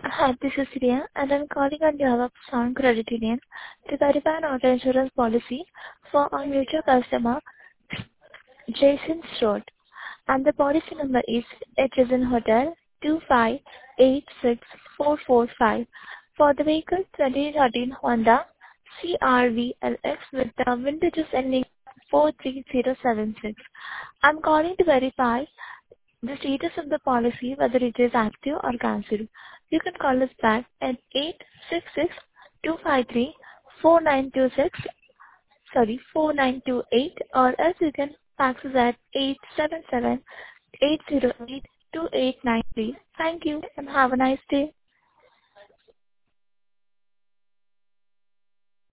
Hi, this is Riya, and I'm calling on behalf of Sound Credit Union to verify an auto insurance policy for our mutual customer, Jason Road. And the policy number is HSN Hotel 2586445 for the vehicle 2013 Honda CRV-LX with the vintages ending 43076. I'm calling to verify the status of the policy, whether it is active or cancelled. You can call us back at 866-253-4926, 4928, or else you can fax us at 877-808-2893. Thank you and have a nice day.